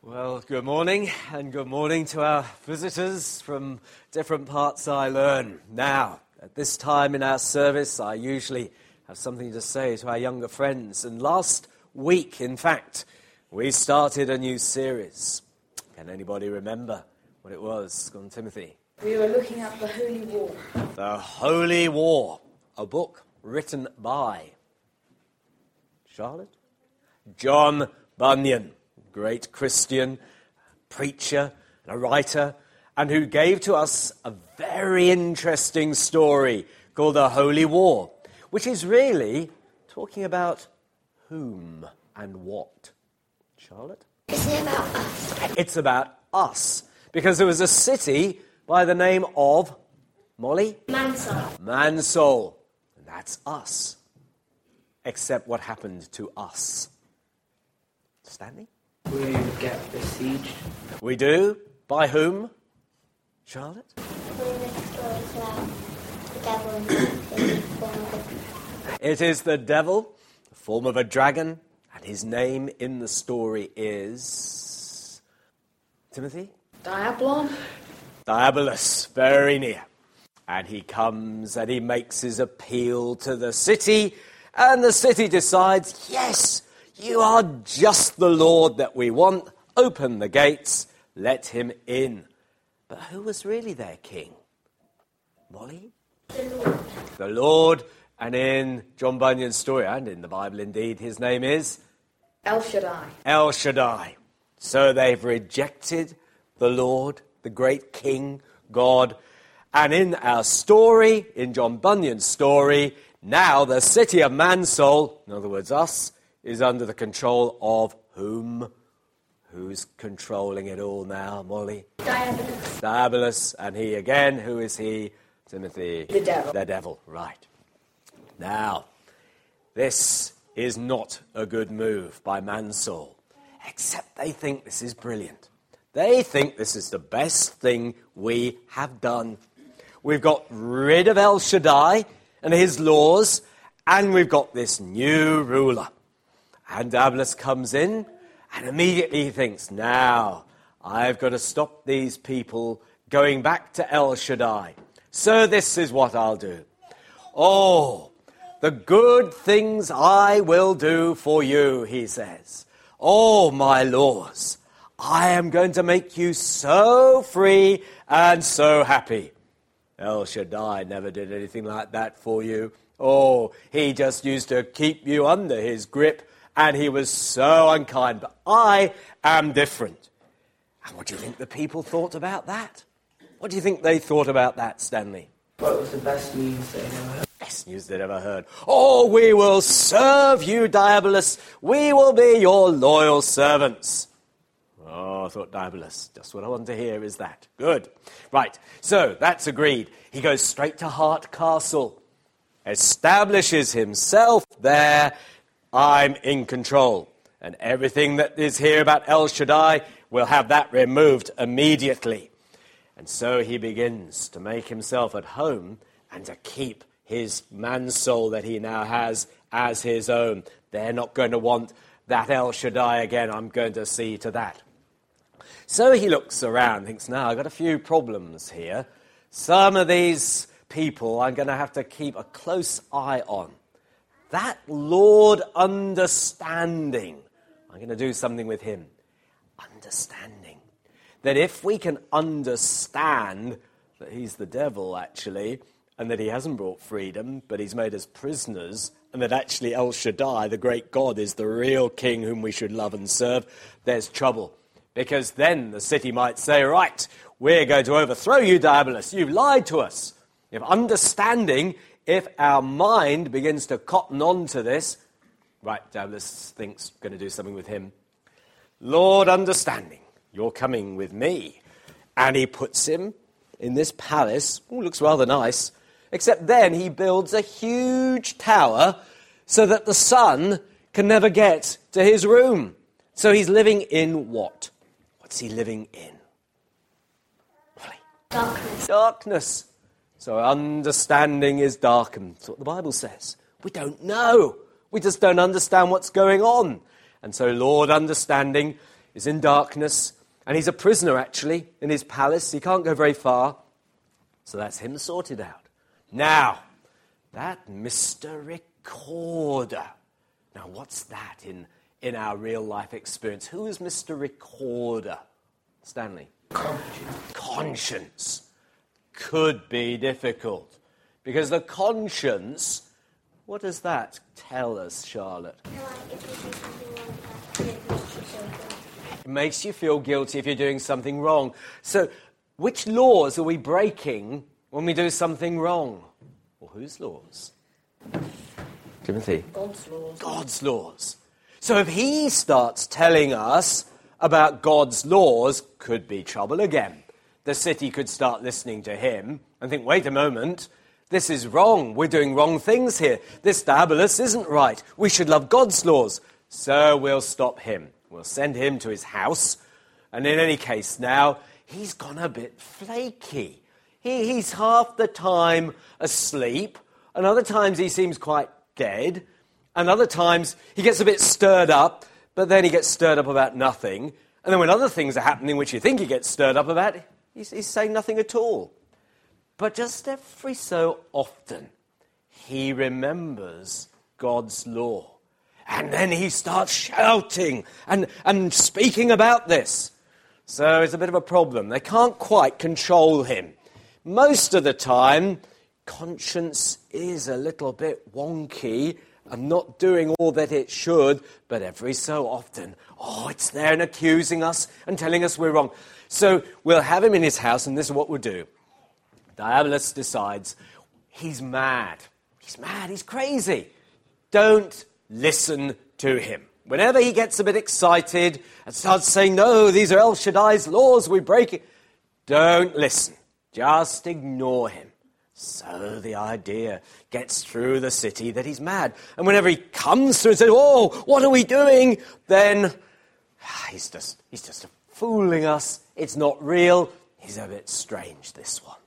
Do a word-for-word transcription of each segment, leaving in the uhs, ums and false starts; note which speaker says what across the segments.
Speaker 1: Well, good morning, and good morning to our visitors from different parts I learn. Now, at this time in our service, I usually have something to say to our younger friends. And last week, in fact, we started a new series. Can anybody remember what it was? Go on, Timothy.
Speaker 2: We were looking at the Holy War.
Speaker 1: The Holy War, a book written by Charlotte? John Bunyan. Great Christian preacher and a writer, and who gave to us a very interesting story called the Holy War, which is really talking about whom and what. Charlotte?
Speaker 3: Isn't it about us?
Speaker 1: It's about us, because there was a city by the name of, Molly?
Speaker 3: Mansol.
Speaker 1: Mansol. And that's us. Except what happened to us. Stanley?
Speaker 4: We get besieged.
Speaker 1: We do? By whom? Charlotte? It is the devil, the form of a dragon, and his name in the story is... Timothy?
Speaker 2: Diabolon.
Speaker 1: Diabolus, very near. And he comes and he makes his appeal to the city, and the city decides, yes, you are just the Lord that we want. Open the gates. Let him in. But who was really their king? Molly?
Speaker 3: The Lord.
Speaker 1: The Lord. And in John Bunyan's story, and in the Bible indeed, his name is?
Speaker 2: El Shaddai.
Speaker 1: El Shaddai. So they've rejected the Lord, the great King, God. And in our story, in John Bunyan's story, now the city of Mansol, in other words us, is under the control of whom? Who's controlling it all now, Molly?
Speaker 3: Diabolus.
Speaker 1: Diabolus, and he again, who is he? Timothy?
Speaker 2: The devil.
Speaker 1: The devil, right. Now, this is not a good move by Mansol, except they think this is brilliant. They think this is the best thing we have done. We've got rid of El Shaddai and his laws, and we've got this new ruler. And Diabolus comes in, and immediately he thinks, now, I've got to stop these people going back to El Shaddai. So this is what I'll do. Oh, the good things I will do for you, he says. Oh, my laws, I am going to make you so free and so happy. El Shaddai never did anything like that for you. Oh, he just used to keep you under his grip, and he was so unkind. But I am different. And what do you think the people thought about that? What do you think they thought about that, Stanley?
Speaker 4: What was the best news they ever heard?
Speaker 1: Best news they'd ever heard. Oh, we will serve you, Diabolus. We will be your loyal servants. Oh, thought Diabolus. Just what I want to hear is that. Good. Right, so that's agreed. He goes straight to Hart Castle, establishes himself there. I'm in control. And everything that is here about El Shaddai, will have that removed immediately. And so he begins to make himself at home and to keep his Mansol that he now has as his own. They're not going to want that El Shaddai again. I'm going to see to that. So he looks around, thinks, now, I've got a few problems here. Some of these people I'm going to have to keep a close eye on. That Lord understanding, I'm going to do something with him. Understanding. That if we can understand that he's the devil, actually, and that he hasn't brought freedom, but he's made us prisoners, and that actually El Shaddai, the great God, is the real king whom we should love and serve, there's trouble. Because then the city might say, right, we're going to overthrow you, Diabolus. You've lied to us. If understanding, if our mind begins to cotton on to this, right, Diabolus thinks going to do something with him. Lord understanding, you're coming with me. And he puts him in this palace. Ooh, looks rather nice. Except then he builds a huge tower so that the sun can never get to his room. So he's living in what? What's he living in?
Speaker 3: Darkness.
Speaker 1: Darkness. So understanding is darkened. That's what the Bible says. We don't know. We just don't understand what's going on. And so Lord understanding is in darkness, and he's a prisoner, actually, in his palace. He can't go very far. So that's him sorted out. Now, that Mister Recorder. Now, what's that in, in our real-life experience? Who is Mister Recorder? Stanley?
Speaker 4: Conscience.
Speaker 1: Conscience. Could be difficult. Because the conscience, what does that tell us, Charlotte? It makes you feel guilty if you're doing something wrong. So, which laws are we breaking when we do something wrong? Well, whose laws? Timothy?
Speaker 2: God's laws.
Speaker 1: God's laws. So if he starts telling us about God's laws, could be trouble again. The city could start listening to him and think, wait a moment, this is wrong. We're doing wrong things here. This Diabolus isn't right. We should love God's laws. So we'll stop him. We'll send him to his house. And in any case now, he's gone a bit flaky. He, he's half the time asleep, and other times he seems quite dead, and other times he gets a bit stirred up, but then he gets stirred up about nothing. And then when other things are happening which you think he gets stirred up about, he's, he's saying nothing at all. But just every so often, he remembers God's law. And then he starts shouting and, and speaking about this. So it's a bit of a problem. They can't quite control him. Most of the time, conscience is a little bit wonky and not doing all that it should, but every so often, oh, it's there and accusing us and telling us we're wrong. So we'll have him in his house, and this is what we'll do. Diabolus decides he's mad. He's mad, he's crazy. Don't listen to him. Whenever he gets a bit excited and starts saying, no, these are El Shaddai's laws, we break it, don't listen. Just ignore him. So the idea gets through the city that he's mad. And whenever he comes through and says, oh, what are we doing? Then he's just, he's just fooling us. It's not real. He's a bit strange, this one.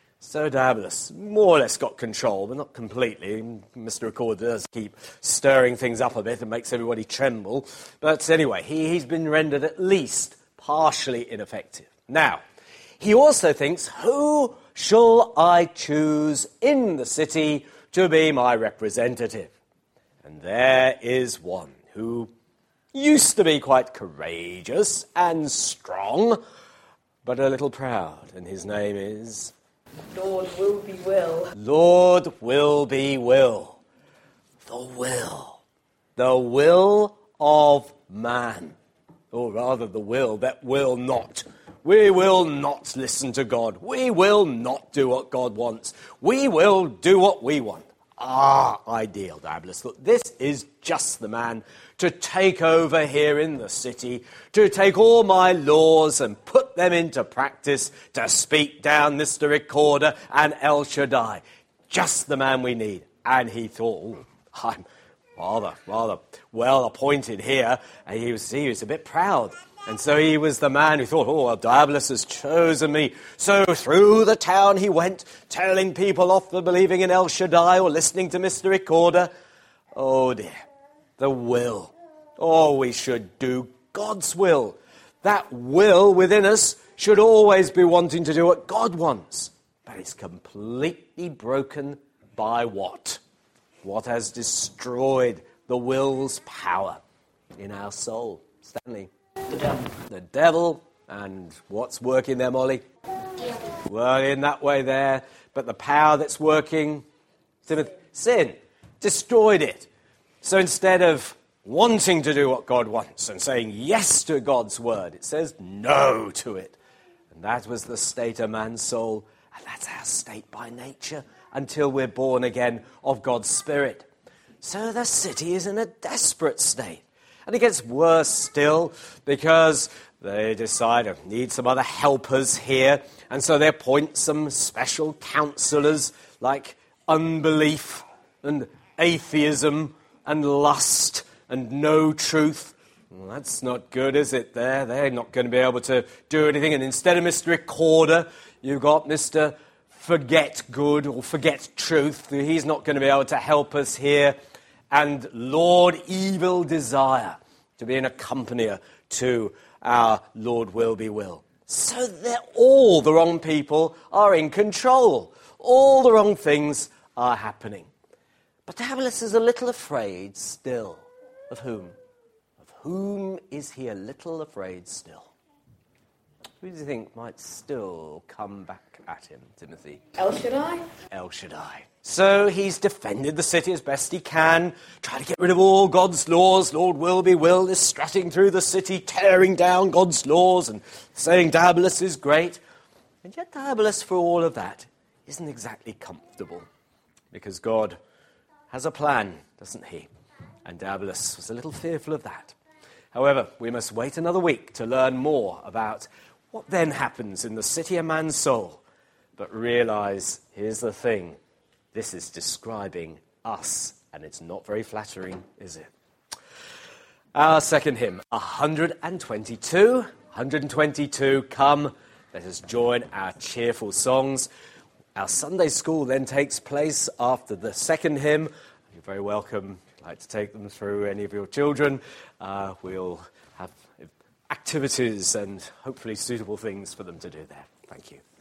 Speaker 1: So Diabolus more or less got control, but not completely. Mister Recorder does keep stirring things up a bit and makes everybody tremble. But anyway, he, he's been rendered at least partially ineffective. Now, he also thinks, who shall I choose in the city to be my representative? And there is one who used to be quite courageous and strong, but a little proud, and his name is...
Speaker 2: Lord will be will.
Speaker 1: Lord will be will. The will. The will of man. Or rather, the will that will not. We will not listen to God. We will not do what God wants. We will do what we want. Ah, ideal, Diabolus. Look, this is just the man to take over here in the city, to take all my laws and put them into practice, to speak down Mister Recorder and El Shaddai. Just the man we need. And he thought, oh, I'm rather, rather well appointed here. And he was, he was a bit proud. And so he was the man who thought, oh, well, Diabolus has chosen me. So through the town he went, telling people off for believing in El Shaddai or listening to Mister Recorder. Oh, dear. The will. Oh, we should do God's will. That will within us should always be wanting to do what God wants. But it's completely broken by what? What has destroyed the will's power in our soul? Stanley?
Speaker 4: The devil.
Speaker 1: The devil. And what's working there, Molly? Well, in that way there. But the power that's working, sin, destroyed it. So instead of wanting to do what God wants and saying yes to God's word, it says no to it. And that was the state of man's soul. And that's our state by nature until we're born again of God's Spirit. So the city is in a desperate state. And it gets worse still because they decide to need some other helpers here. And so they appoint some special counselors like unbelief and atheism and lust and no truth. Well, that's not good, is it, there? They're not going to be able to do anything. And instead of Mister Recorder, you've got Mister Forget Good or Forget Truth. He's not going to be able to help us here. And Lord Evil Desire to be an accompanier to our Lord Wilby will. So that all the wrong people are in control. All the wrong things are happening. But Diabolus is a little afraid still. Of whom? Of whom is he a little afraid still? Who do you think might still come back at him, Timothy?
Speaker 2: El Shaddai?
Speaker 1: El Shaddai. So he's defended the city as best he can, trying to get rid of all God's laws. Lord Wilby Will is strutting through the city, tearing down God's laws and saying Diabolus is great. And yet Diabolus, for all of that, isn't exactly comfortable. Because God has a plan, doesn't he? And Diabolus was a little fearful of that. However, we must wait another week to learn more about what then happens in the city of man's soul. But realise, here's the thing. This is describing us, and it's not very flattering, is it? Our second hymn, one hundred twenty-two. one hundred twenty-two, come, let us join our cheerful songs. Our Sunday school then takes place after the second hymn. You're very welcome. If you'd like to take them through, any of your children, uh, we'll have activities and hopefully suitable things for them to do there. Thank you.